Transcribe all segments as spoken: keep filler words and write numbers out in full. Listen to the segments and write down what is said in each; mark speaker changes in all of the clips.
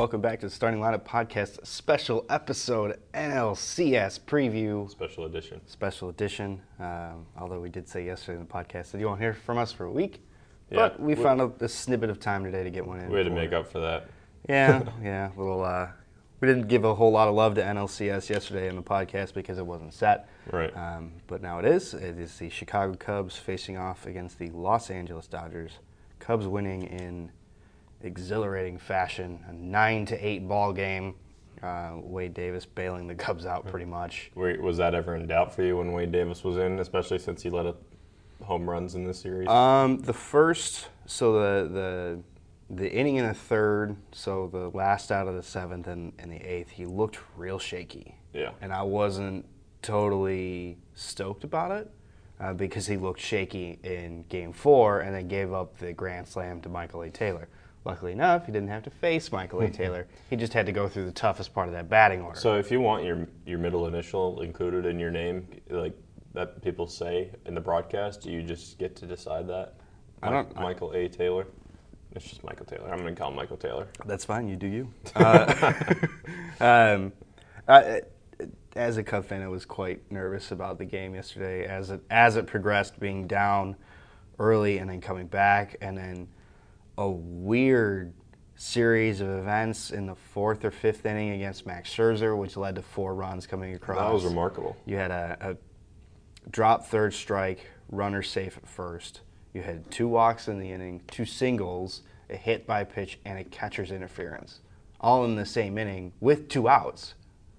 Speaker 1: Welcome back to the Starting Lineup Podcast special episode N L C S preview.
Speaker 2: Special edition.
Speaker 1: Special edition. Um, although we did say yesterday in the podcast that you won't hear from us for a week.
Speaker 2: Yeah,
Speaker 1: But we, we found a, a snippet of time today to get one in.
Speaker 2: We had to
Speaker 1: for,
Speaker 2: make up for that.
Speaker 1: Yeah, yeah. Little. Uh, we didn't give a whole lot of love to N L C S yesterday in the podcast because it wasn't set.
Speaker 2: Right.
Speaker 1: Um, but now it is. It is the Chicago Cubs facing off against the Los Angeles Dodgers. Cubs winning in exhilarating fashion, a nine to eight ball game. Uh, Wade Davis bailing the Cubs out pretty much.
Speaker 2: Wait, was that ever in doubt for you when Wade Davis was in, especially since he led up home runs in this series?
Speaker 1: Um, the first, so the the the inning in the third, so the last out of the seventh and, and the eighth, he looked real shaky.
Speaker 2: Yeah.
Speaker 1: And I wasn't totally stoked about it uh, because he looked shaky in game four and then gave up the grand slam to Michael A. Taylor. Luckily enough, he didn't have to face Michael A. Taylor. He just had to go through the toughest part of that batting order.
Speaker 2: So if you want your your middle initial included in your name, like that people say in the broadcast, do you just get to decide that?
Speaker 1: I don't.
Speaker 2: Michael A. Taylor? It's just Michael Taylor. I'm going to call him Michael Taylor.
Speaker 1: That's fine. You do you. Uh, um, I, as a Cub fan, I was quite nervous about the game yesterday as it, as it progressed, being down early and then coming back, and then a weird series of events in the fourth or fifth inning against Max Scherzer, which led to four runs coming across.
Speaker 2: That was remarkable.
Speaker 1: You had a, a drop third strike, runner safe at first. You had two walks in the inning, two singles, a hit by pitch, and a catcher's interference, all in the same inning with two outs.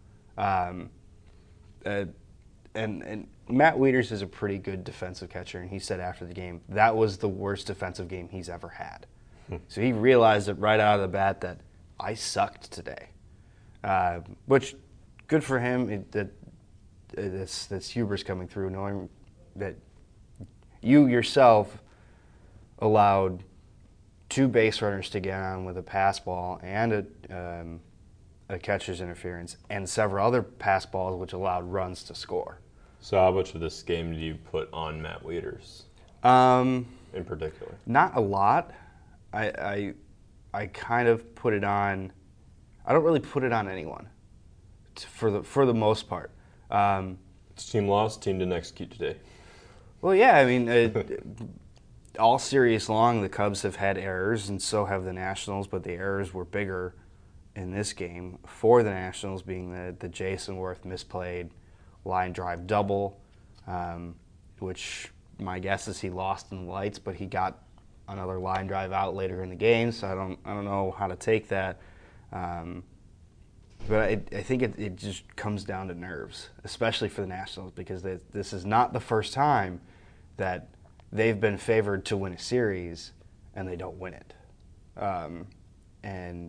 Speaker 1: Um, uh, and, and Matt Wieters is a pretty good defensive catcher, and he said after the game that was the worst defensive game he's ever had. So he realized it right out of the bat that I sucked today, uh, which good for him. It, that that's, that's hubris coming through, knowing that you yourself allowed two base runners to get on with a pass ball and a, um, a catcher's interference and several other pass balls which allowed runs to score.
Speaker 2: So how much of this game do you put on Matt Wieters
Speaker 1: Um,
Speaker 2: in particular?
Speaker 1: Not a lot. I, I I kind of put it on. I don't really put it on anyone, t- for the for the most part. Um,
Speaker 2: This team lost. Team didn't execute today.
Speaker 1: well, yeah, I mean, uh, all series long, the Cubs have had errors, and so have the Nationals. But the errors were bigger in this game for the Nationals, being the the Jason Worth misplayed line drive double, um, which my guess is he lost in the lights, but he got another line drive out later in the game, so I don't I don't know how to take that. Um, but I, I think it, it just comes down to nerves, especially for the Nationals, because they, this is not the first time that they've been favored to win a series and they don't win it. Um, and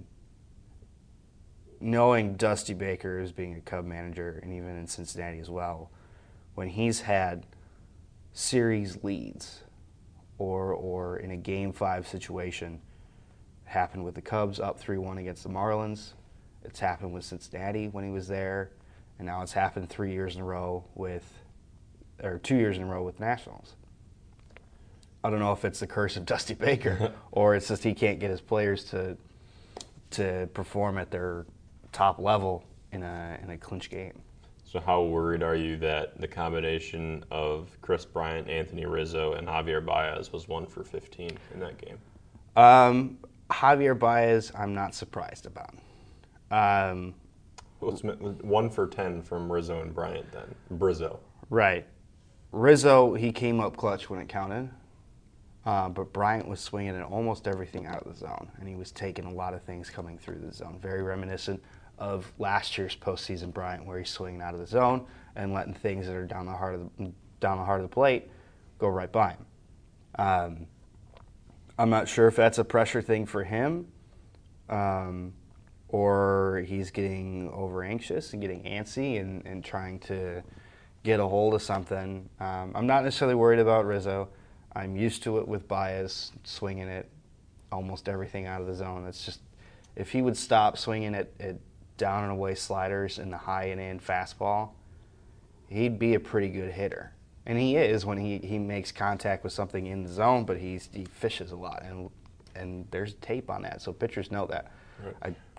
Speaker 1: knowing Dusty Baker as being a Cub manager, and even in Cincinnati as well, when he's had series leads or or in a game five situation, happened with the Cubs up three one against the Marlins. It's happened with Cincinnati when he was there, and now it's happened three years in a row with, or two years in a row with Nationals. I don't know if it's the curse of Dusty Baker or it's just he can't get his players to to perform at their top level in a in a clinch game.
Speaker 2: So how worried are you that the combination of Chris Bryant, Anthony Rizzo, and Javier Baez was one for fifteen in that game?
Speaker 1: Um, Javier Baez, I'm not surprised about. Um,
Speaker 2: What's one for ten from Rizzo and Bryant then? Brizzo.
Speaker 1: right. Rizzo, he came up clutch when it counted, uh, but Bryant was swinging at almost everything out of the zone, and he was taking a lot of things coming through the zone. Very reminiscent of last year's postseason Bryant, where he's swinging out of the zone and letting things that are down the heart of the down the heart of the plate go right by him. Um, I'm not sure if that's a pressure thing for him, um, or he's getting over anxious and getting antsy and, and trying to get a hold of something. Um, I'm not necessarily worried about Rizzo. I'm used to it with Baez swinging it almost everything out of the zone. It's just if he would stop swinging at, at down and away sliders and the high and in fastball, he'd be a pretty good hitter. And he is when he, he makes contact with something in the zone, but he's, he fishes a lot. And and there's tape on that, so pitchers know that.
Speaker 2: Right.
Speaker 1: I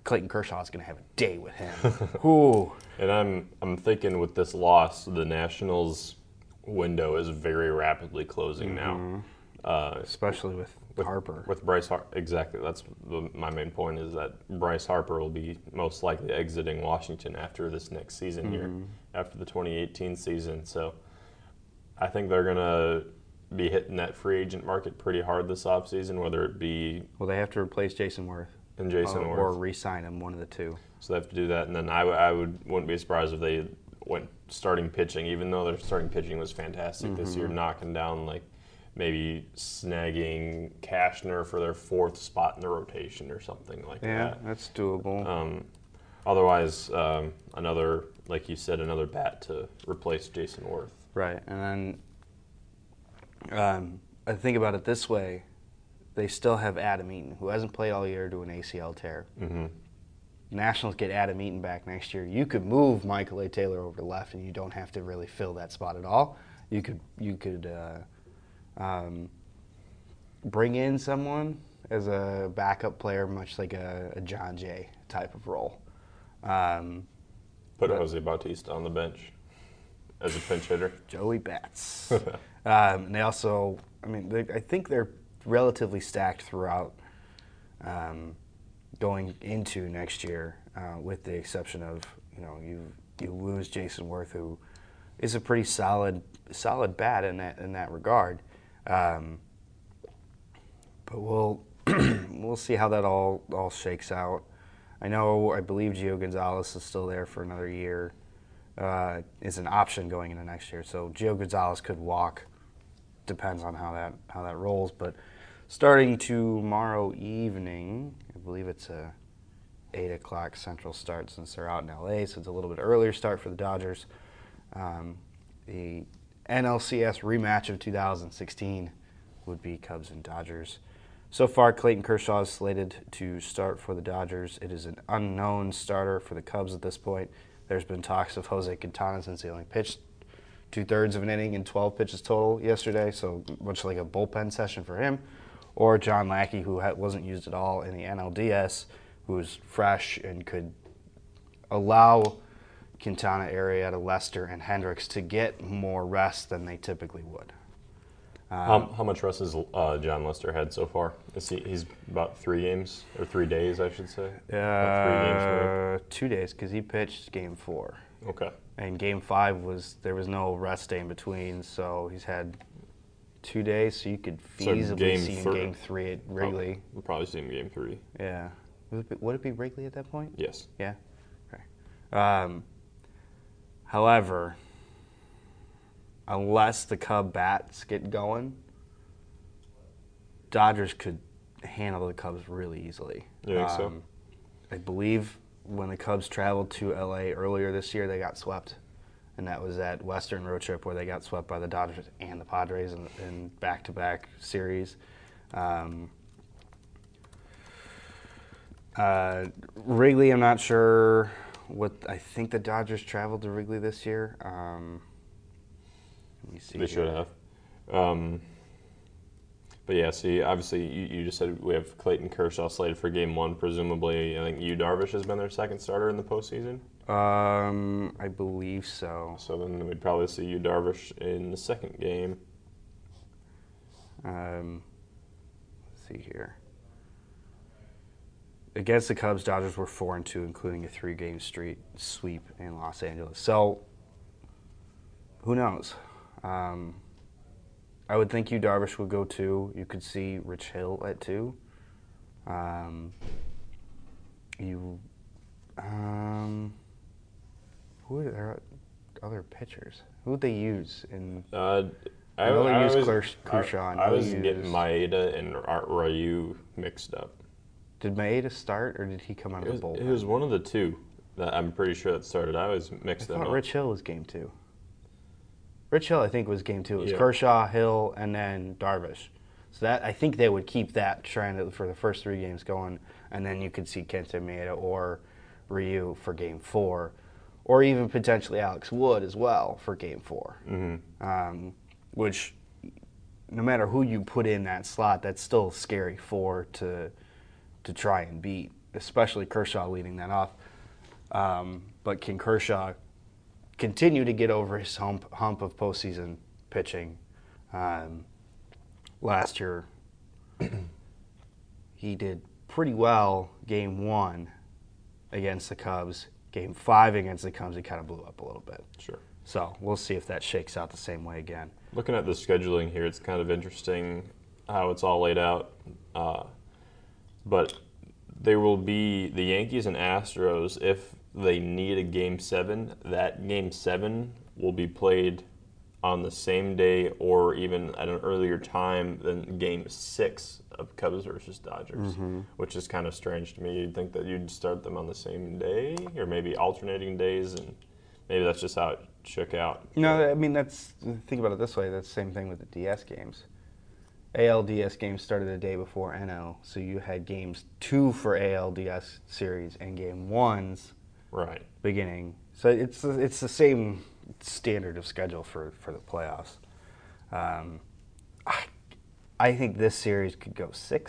Speaker 1: Clayton Kershaw is going to have a day with him. Ooh.
Speaker 2: And I'm I'm thinking with this loss, the Nationals' window is very rapidly closing
Speaker 1: Mm-hmm.
Speaker 2: now. Uh,
Speaker 1: Especially with,
Speaker 2: with
Speaker 1: Harper.
Speaker 2: With Bryce Harper, exactly. That's the, my main point is that Bryce Harper will be most likely exiting Washington after this next season
Speaker 1: Mm-hmm.
Speaker 2: here, after the twenty eighteen season. So I think they're going to be hitting that free agent market pretty hard this offseason, whether it be
Speaker 1: Well, they have to replace Jason Worth.
Speaker 2: in Jason
Speaker 1: uh,
Speaker 2: Worth.
Speaker 1: Or re-sign him, one of the two.
Speaker 2: So they have to do that, and then I, w- I would wouldn't be surprised if they went starting pitching, even though their starting pitching was fantastic
Speaker 1: Mm-hmm.
Speaker 2: this year, knocking down like maybe snagging Cashner for their fourth spot in the rotation or something like
Speaker 1: Yeah,
Speaker 2: that.
Speaker 1: that's doable.
Speaker 2: Um, otherwise, um, another like you said, another bat to replace Jason Worth.
Speaker 1: Right, and then um, I think about it this way: they still have Adam Eaton, who hasn't played all year due to an A C L tear.
Speaker 2: Mm-hmm.
Speaker 1: Nationals get Adam Eaton back next year. You could move Michael A. Taylor over to left, and you don't have to really fill that spot at all. You could you could uh, um, bring in someone as a backup player, much like a, a John Jay type of role. Um,
Speaker 2: Put
Speaker 1: But-
Speaker 2: Jose Bautista on the bench as a pinch hitter.
Speaker 1: Joey Bats. um, and they also, I mean, they, I think they're relatively stacked throughout um, going into next year, uh, with the exception of, you know, you you lose Jason Worth, who is a pretty solid solid bat in that in that regard. Um, but we'll we'll see how that all all shakes out. I know, I believe Gio Gonzalez is still there for another year. Uh, is an option going into next year. So Gio Gonzalez could walk. Depends on how that how that rolls. But starting tomorrow evening, I believe it's a eight o'clock Central start since they're out in L A, so it's a little bit earlier start for the Dodgers. Um, the N L C S rematch of two thousand sixteen would be Cubs and Dodgers. So far, Clayton Kershaw is slated to start for the Dodgers. It is an unknown starter for the Cubs at this point. There's been talks of Jose Quintana since he only pitched two-thirds of an inning and twelve pitches total yesterday, so much like a bullpen session for him. Or John Lackey, who ha- wasn't used at all in the N L D S, who's fresh and could allow Quintana, Arrieta, Lester, and Hendricks to get more rest than they typically would.
Speaker 2: How, how much rest has uh, John Lester had so far? Is he, he's about three games, or three days, I should say. About three games for
Speaker 1: Uh, two days, because he pitched game four.
Speaker 2: him. Okay.
Speaker 1: And game five was, there was no rest day in between, so he's had two days, so you could
Speaker 2: So
Speaker 1: feasibly
Speaker 2: game
Speaker 1: see him
Speaker 2: thir-
Speaker 1: game three at Wrigley.
Speaker 2: We'll probably see him game three.
Speaker 1: Yeah. Would it, be, would it be Wrigley at that point?
Speaker 2: Yes.
Speaker 1: Yeah. Okay. Um, however, unless the Cub bats get going, Dodgers could handle the Cubs really easily.
Speaker 2: You think so?
Speaker 1: I believe when the Cubs traveled to L A earlier this year, they got swept. And that was that Western road trip where they got swept by the Dodgers and the Padres in, in back-to-back series. Um, uh, Wrigley, I'm not sure what. I think the Dodgers traveled to Wrigley this year. Um, let me see.
Speaker 2: They should
Speaker 1: here.
Speaker 2: have. Um, but yeah, see, obviously, you, you just said we have Clayton Kershaw slated for game one. Presumably, I think Yu Darvish has been their second starter in the postseason.
Speaker 1: Um, I believe so.
Speaker 2: So then we'd probably see Yu Darvish in the second game.
Speaker 1: Um, let's see here. Against the Cubs, Dodgers were four and two, including a three-game street sweep in Los Angeles. So, who knows? Um, I would think Yu Darvish would go two. You could see Rich Hill at two. Um, you, um, who are their other pitchers? Who would they use in?
Speaker 2: Uh, I,
Speaker 1: I know they
Speaker 2: I
Speaker 1: use
Speaker 2: was,
Speaker 1: Klers- Kershaw.
Speaker 2: I,
Speaker 1: I know
Speaker 2: I
Speaker 1: they
Speaker 2: was getting
Speaker 1: use-
Speaker 2: Maeda and Art Ryu mixed up.
Speaker 1: Did Maeda start, or did he come out
Speaker 2: It
Speaker 1: of
Speaker 2: was,
Speaker 1: the bullpen?
Speaker 2: it was one of the two that I'm pretty sure that started. I always
Speaker 1: I
Speaker 2: mixed them
Speaker 1: thought
Speaker 2: up.
Speaker 1: Rich Hill was game two. Rich Hill, I think, was game two. It was
Speaker 2: Yeah.
Speaker 1: Kershaw, Hill, and then Darvish. So that I think they would keep that trend for the first three games going, and then you could see Kenta Maeda or Ryu for game four, or even potentially Alex Wood as well for game four.
Speaker 2: Mm-hmm.
Speaker 1: Um, which, no matter who you put in that slot, that's still a scary four to to try and beat. especially Kershaw leading that off. Um, but can Kershaw continue to get over his hump, hump of postseason pitching? Um, last year, he did pretty well game one against the Cubs. Game five against the Cubs, he kind of blew up a little bit.
Speaker 2: Sure.
Speaker 1: So we'll see if that shakes out the same way again.
Speaker 2: Looking at the scheduling here, it's kind of interesting how it's all laid out. Uh, but there will be the Yankees and Astros. If they need a game seven, that game seven will be played on the same day or even at an earlier time than game six of Cubs versus Dodgers, mm-hmm. which is kind of strange to me. You'd think that you'd start them on the same day or maybe alternating days, and maybe that's just how it shook out.
Speaker 1: No, I mean, that's, think about it this way, that's the same thing with the D S games. A L D S games started the day before N L, so you had games two for A L D S series and game ones
Speaker 2: right
Speaker 1: beginning. So it's it's the same standard of schedule for, for the playoffs. Um, I, I think this series could go six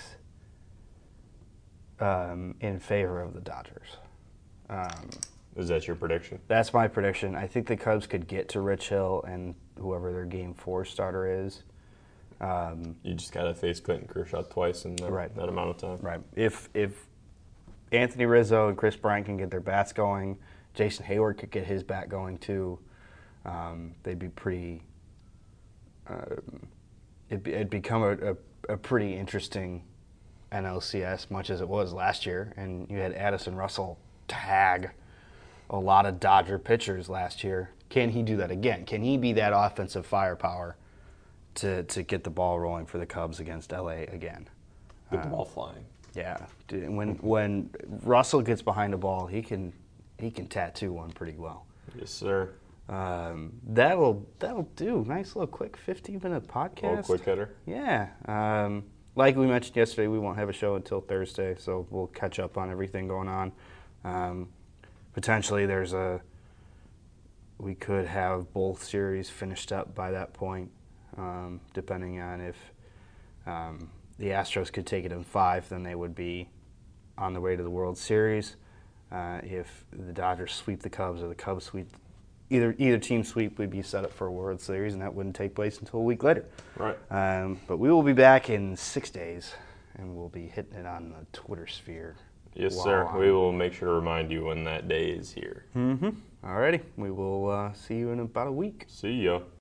Speaker 1: um, in favor of the Dodgers. Um,
Speaker 2: Is that your prediction?
Speaker 1: That's my prediction. I think the Cubs could get to Rich Hill and whoever their game four starter is. Um,
Speaker 2: you just got to face Clayton Kershaw twice in that,
Speaker 1: right.
Speaker 2: that amount of time.
Speaker 1: Right. If if Anthony Rizzo and Chris Bryant can get their bats going, Jason Hayward could get his bat going too. Um, they'd be pretty. Um, it'd, be, it'd become a, a, a pretty interesting N L C S, much as it was last year. And you had Addison Russell tag a lot of Dodger pitchers last year. Can he do that again? Can he be that offensive firepower to to get the ball rolling for the Cubs against L A again?
Speaker 2: Get the ball flying.
Speaker 1: Yeah, when when Russell gets behind the ball, he can he can tattoo one pretty well.
Speaker 2: Yes, sir.
Speaker 1: Um, that'll that'll do. Nice little quick fifteen minute podcast.
Speaker 2: Little quick hitter.
Speaker 1: Yeah. Um, like we mentioned yesterday, we won't have a show until Thursday, so we'll catch up on everything going on. Um, potentially, there's a we could have both series finished up by that point, um, depending on if. Um, the Astros could take it in five, then they would be on the way to the World Series. Uh, if the Dodgers sweep the Cubs or the Cubs sweep, either either team sweep would be set up for a World Series, and that wouldn't take place until a week later.
Speaker 2: Right.
Speaker 1: Um, but we will be back in six days, and we'll be hitting it on the Twitter sphere.
Speaker 2: Yes, sir. We will make sure to remind you when that day is here.
Speaker 1: Mm-hmm. Alrighty. We will uh, see you in about a week.
Speaker 2: See ya.